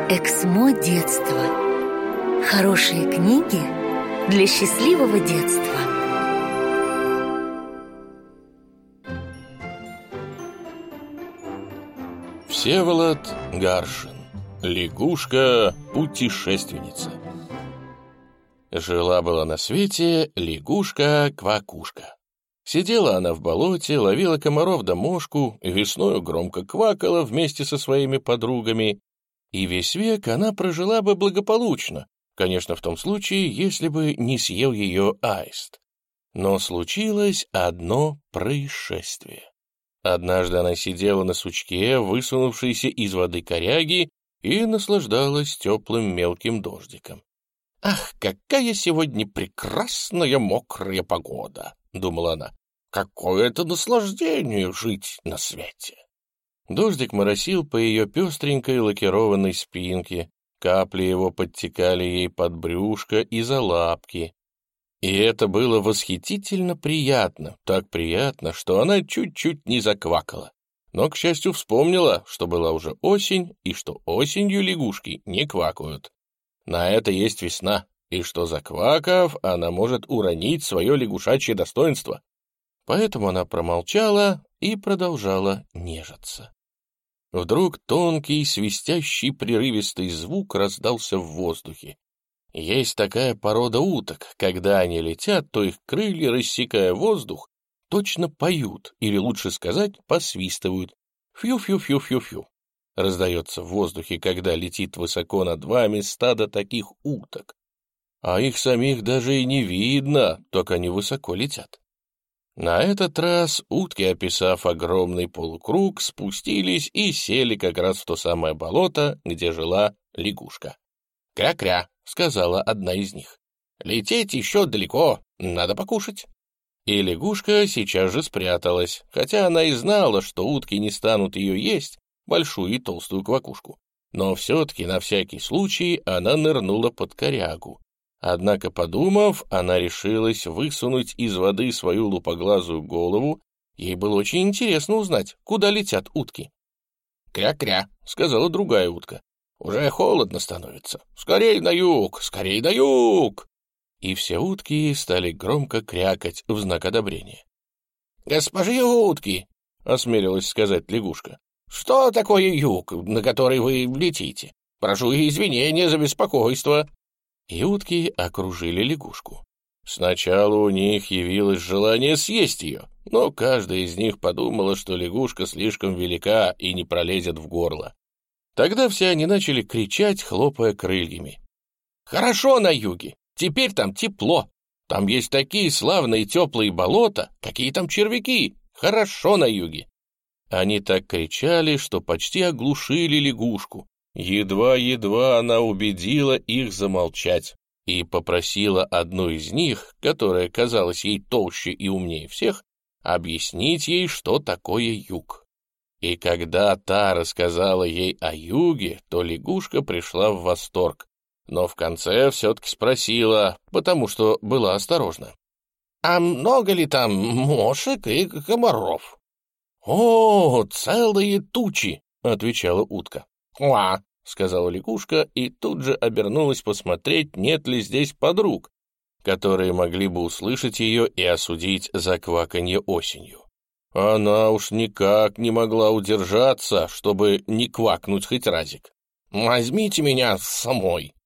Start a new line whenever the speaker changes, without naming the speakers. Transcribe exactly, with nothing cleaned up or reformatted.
Эксмо детства. Хорошие книги для счастливого детства.
Всеволод Гаршин. Лягушка-путешественница. Жила-была на свете лягушка-квакушка. Сидела она в болоте, ловила комаров да мошку, весною громко квакала вместе со своими подругами, и весь век она прожила бы благополучно, конечно, в том случае, если бы не съел ее аист. Но случилось одно происшествие. Однажды она сидела на сучке, высунувшейся из воды коряги, и наслаждалась теплым мелким дождиком. «Ах, какая сегодня прекрасная мокрая погода!» — думала она. «Какое это наслаждение жить на свете!» Дождик моросил по ее пестренькой лакированной спинке, капли его подтекали ей под брюшко и за лапки. И это было восхитительно приятно, так приятно, что она чуть-чуть не заквакала. Но, к счастью, вспомнила, что была уже осень, и что осенью лягушки не квакают. На это есть весна, и что, заквакав, она может уронить свое лягушачье достоинство. Поэтому она промолчала и продолжала нежиться. Вдруг тонкий, свистящий, прерывистый звук раздался в воздухе. Есть такая порода уток, когда они летят, то их крылья, рассекая воздух, точно поют, или лучше сказать, посвистывают. Фью-фью-фью-фью-фью. Раздается в воздухе, когда летит высоко над вами стадо таких уток. А их самих даже и не видно, только они высоко летят. На этот раз утки, описав огромный полукруг, спустились и сели как раз в то самое болото, где жила лягушка. «Кря-кря», — сказала одна из них. «Лететь еще далеко, надо покушать». И лягушка сейчас же спряталась, хотя она и знала, что утки не станут ее есть, большую и толстую квакушку. Но все-таки на всякий случай она нырнула под корягу. Однако, подумав, она решилась высунуть из воды свою лупоглазую голову. Ей было очень интересно узнать, куда летят утки. «Кря-кря», — сказала другая утка. «Уже холодно становится. Скорей на юг, скорей на юг!» И все утки стали громко крякать в знак одобрения. «Госпожи утки», — осмелилась сказать лягушка, — «что такое юг, на который вы летите? Прошу извинения за беспокойство». И утки окружили лягушку. Сначала у них явилось желание съесть ее, но каждая из них подумала, что лягушка слишком велика и не пролезет в горло. Тогда все они начали кричать, хлопая крыльями. «Хорошо на юге, теперь там тепло, там есть такие славные теплые болота, какие там червяки, хорошо на юге». Они так кричали, что почти оглушили лягушку. Едва-едва она убедила их замолчать и попросила одну из них, которая казалась ей толще и умнее всех, объяснить ей, что такое юг. И когда та рассказала ей о юге, то лягушка пришла в восторг, но в конце все-таки спросила, потому что была осторожна. «А много ли там мошек и комаров?» «О, целые тучи!» — отвечала утка. «Уа!» — сказала лягушка и тут же обернулась посмотреть, нет ли здесь подруг, которые могли бы услышать ее и осудить за кваканье осенью. Она уж никак не могла удержаться, чтобы не квакнуть хоть разик. «Возьмите меня самой»,